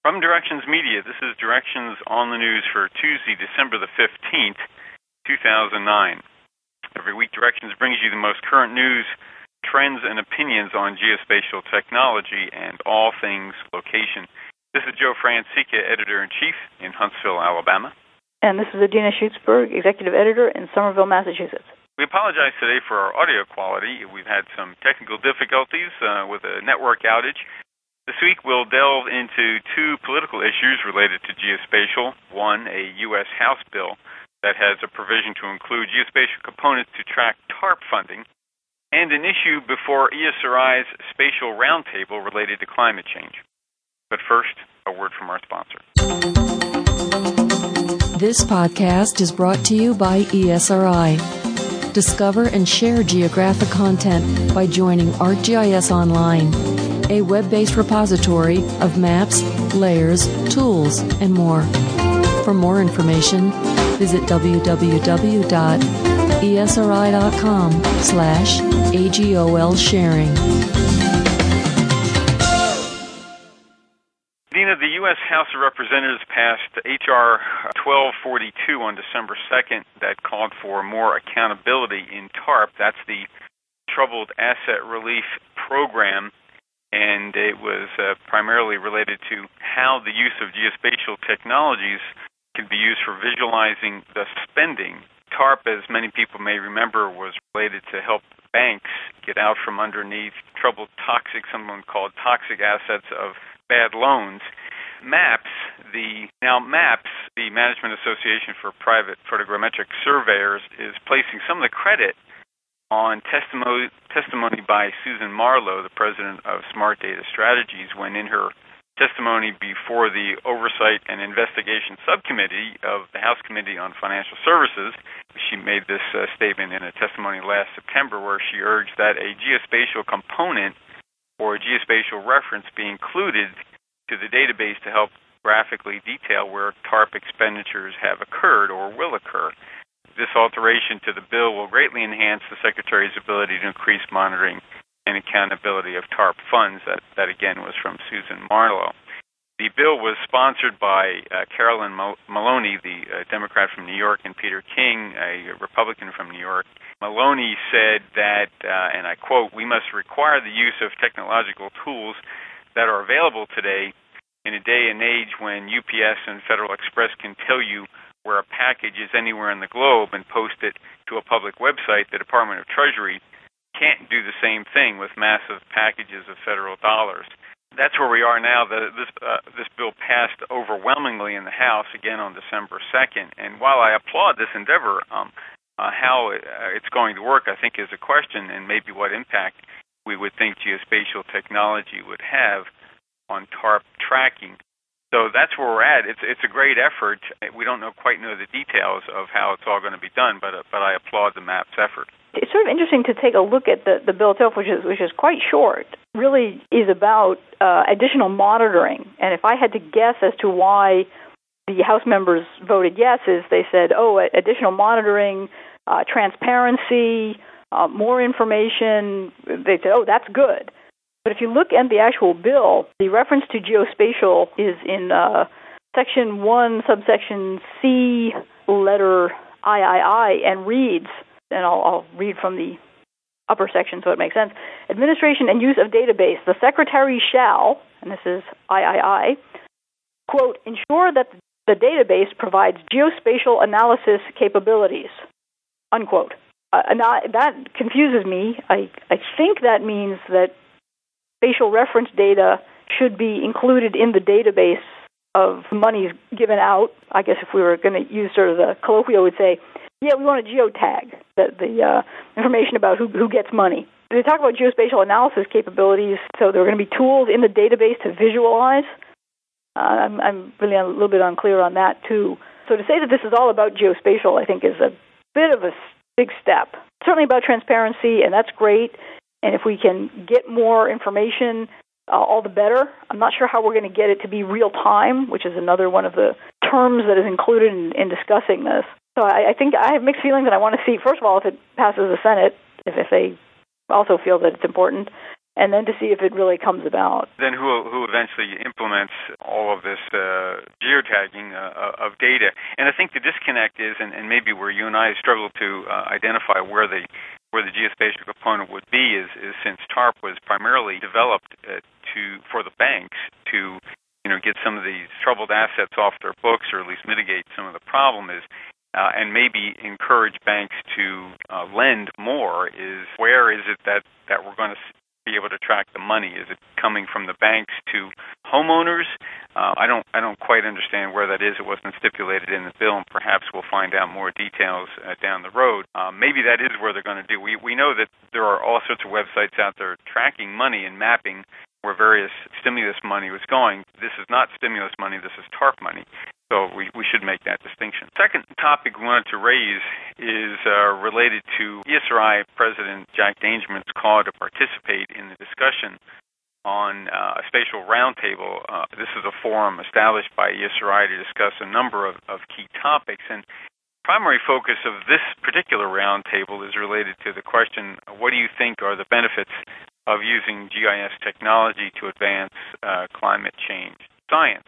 From Directions Media, this is Directions on the News for Tuesday, December the 15th, 2009. Every week, Directions brings you the most current news, trends, and opinions on geospatial technology and all things location. This is Joe Francica, Editor-in-Chief in Huntsville, Alabama. And this is Adina Schutzberg, Executive Editor in Somerville, Massachusetts. We apologize today for our audio quality. We've had some technical difficulties with a network outage. This week, we'll delve into two political issues related to geospatial. One, a U.S. House bill that has a provision to include geospatial components to track TARP funding, and an issue before ESRI's Spatial Roundtable related to climate change. But first, a word from our sponsor. This podcast is brought to you by ESRI. Discover and share geographic content by joining ArcGIS Online, a web-based repository of maps, layers, tools, and more. For more information, visit www.esri.com/AGOL sharing. Dina, the U.S. House of Representatives passed H.R. 1242 on December 2nd that called for more accountability in TARP. That's the Troubled Asset Relief Program. And it was primarily related to how the use of geospatial technologies can be used for visualizing the spending. TARP, as many people may remember, was related to help banks get out from underneath troubled someone called toxic assets of bad loans. MAPS, the Management Association for Private Photogrammetric Surveyors, is placing some of the credit on testimony by Susan Marlowe, the president of Smart Data Strategies, when in her testimony before the Oversight and Investigation Subcommittee of the House Committee on Financial Services, she made this statement in a testimony last September where she urged that a geospatial component or a geospatial reference be included to the database to help graphically detail where TARP expenditures have occurred or will occur. This alteration to the bill will greatly enhance the Secretary's ability to increase monitoring and accountability of TARP funds. That again, was from Susan Marlowe. The bill was sponsored by Carolyn Maloney, the Democrat from New York, and Peter King, a Republican from New York. Maloney said that, and I quote, "We must require the use of technological tools that are available today in a day and age when UPS and Federal Express can tell you where a package is anywhere in the globe and post it to a public website. The Department of Treasury can't do the same thing with massive packages of federal dollars." That's where we are now. This bill passed overwhelmingly in the House again on December 2nd. And while I applaud this endeavor, how it's going to work, I think, is a question, and maybe what impact we would think geospatial technology would have on TARP tracking. So that's where we're at. It's a great effort. We don't quite know the details of how it's all going to be done, but I applaud the MAPS effort. It's sort of interesting to take a look at the bill itself, which is quite short. Really is about additional monitoring. And if I had to guess as to why the House members voted yes, is they said, additional monitoring, transparency, more information. They said, that's good. But if you look at the actual bill, the reference to geospatial is in Section 1, subsection C, letter III, and reads, and I'll read from the upper section so it makes sense, administration and use of database. The Secretary shall, and this is III, quote, ensure that the database provides geospatial analysis capabilities, unquote. That confuses me. I think that means that spatial reference data should be included in the database of monies given out. I guess if we were going to use sort of the colloquial, would say, we want a geotag, the information about who gets money. They talk about geospatial analysis capabilities, so there are going to be tools in the database to visualize. I'm really a little bit unclear on that, too. So to say that this is all about geospatial, I think, is a bit of a big step. Certainly about transparency, and that's great. And if we can get more information, all the better. I'm not sure how we're going to get it to be real time, which is another one of the terms that is included in discussing this. So I think I have mixed feelings, and I want to see, first of all, if it passes the Senate, if they also feel that it's important. and then to see if it really comes about. Then who eventually implements all of this geotagging of data? And I think the disconnect is, and maybe where you and I struggle to identify where the geospatial component would be is since TARP was primarily developed for the banks to get some of these troubled assets off their books, or at least mitigate some of the problem, and maybe encourage banks to lend more. Where is it that we're going to be able to track the money? Is it coming from the banks to homeowners? I don't quite understand where that is. It wasn't stipulated in the bill, and perhaps we'll find out more details down the road. Maybe that is where they're going to do. We know that there are all sorts of websites out there tracking money and mapping where various stimulus money was going. This is not stimulus money. This is TARP money. So we should make that distinction. Second topic we wanted to raise is related to ESRI President Jack Dangermond's call to participate in the discussion on a spatial roundtable. This is a forum established by ESRI to discuss a number of key topics, and primary focus of this particular roundtable is related to the question, what do you think are the benefits of using GIS technology to advance climate change science?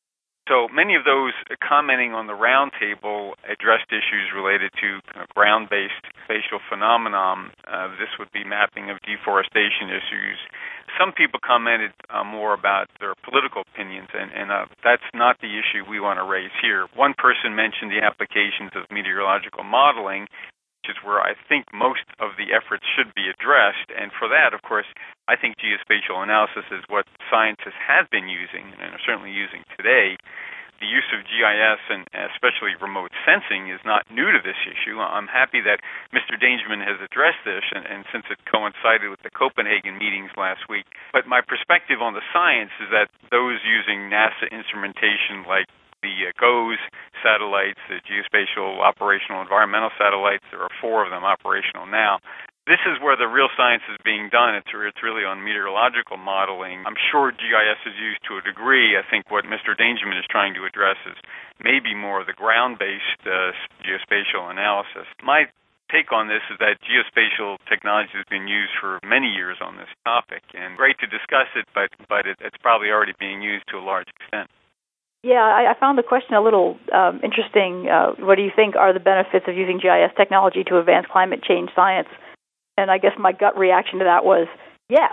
So many of those commenting on the roundtable addressed issues related to ground-based spatial phenomenon. This would be mapping of deforestation issues. Some people commented more about their political opinions, and that's not the issue we want to raise here. One person mentioned the applications of meteorological modeling, which is where I think most of the efforts should be addressed. And for that, of course, I think geospatial analysis is what scientists have been using and are certainly using today. The use of GIS and especially remote sensing is not new to this issue. I'm happy that Mr. Dangermond has addressed this, and since it coincided with the Copenhagen meetings last week. But my perspective on the science is that those using NASA instrumentation like the GOES satellites, the Geospatial Operational Environmental Satellites, there are 4 of them operational now. This is where the real science is being done. It's really on meteorological modeling. I'm sure GIS is used to a degree. I think what Mr. Dangermond is trying to address is maybe more of the ground-based geospatial analysis. My take on this is that geospatial technology has been used for many years on this topic, and great to discuss it, but it's probably already being used to a large extent. Yeah, I found the question a little interesting. What do you think are the benefits of using GIS technology to advance climate change science? And I guess my gut reaction to that was yes.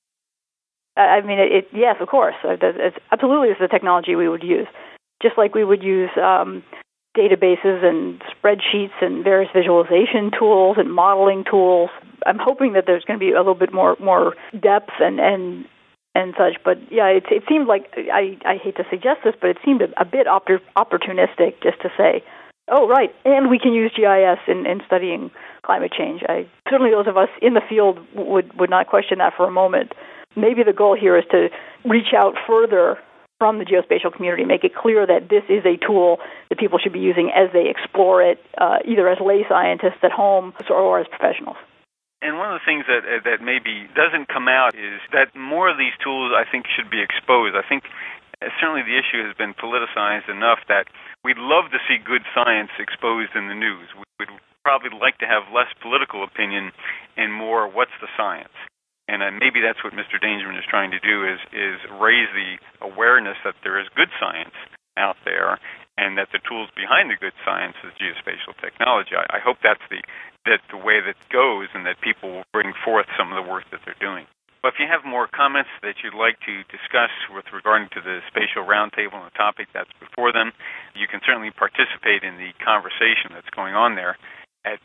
I mean, yes, of course. It's absolutely is the technology we would use, just like we would use databases and spreadsheets and various visualization tools and modeling tools. I'm hoping that there's going to be a little bit more depth and such. But yeah, it seemed like, I hate to suggest this, but it seemed a bit opportunistic just to say, oh, right, and we can use GIS in studying climate change. Certainly those of us in the field would not question that for a moment. Maybe the goal here is to reach out further from the geospatial community, make it clear that this is a tool that people should be using as they explore it, either as lay scientists at home or as professionals. And one of the things that maybe doesn't come out is that more of these tools, I think, should be exposed. I think certainly the issue has been politicized enough that we'd love to see good science exposed in the news. We'd probably like to have less political opinion and more what's the science. And maybe that's what Mr. Dangermond is trying to do is raise the awareness that there is good science out there and that the tools behind the good science is geospatial technology. I hope that's the way that goes and that people will bring forth some of the work that they're doing. But if you have more comments that you'd like to discuss with regarding to the spatial roundtable and the topic that's before them, you can certainly participate in the conversation that's going on there at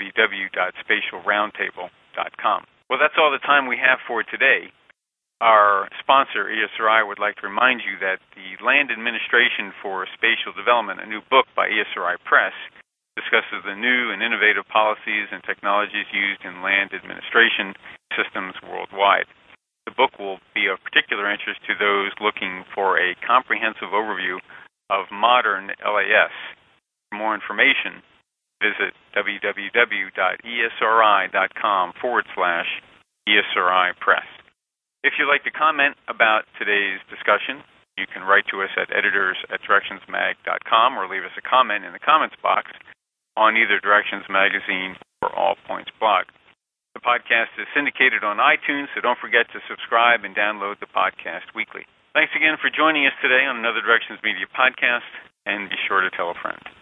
www.spatialroundtable.com. Well, that's all the time we have for today. Our sponsor, ESRI, would like to remind you that the Land Administration for Spatial Development, a new book by ESRI Press, discusses the new and innovative policies and technologies used in land administration systems worldwide. The book will be of particular interest to those looking for a comprehensive overview of modern LAS. For more information, visit www.esri.com/ESRI Press. If you'd like to comment about today's discussion, you can write to us at editors@directionsmag.com or leave us a comment in the comments box on either Directions Magazine or All Points blog. The The podcast is syndicated on iTunes, so don't forget to subscribe and download the podcast weekly. Thanks again for joining us today on another Directions Media podcast, and be sure to tell a friend.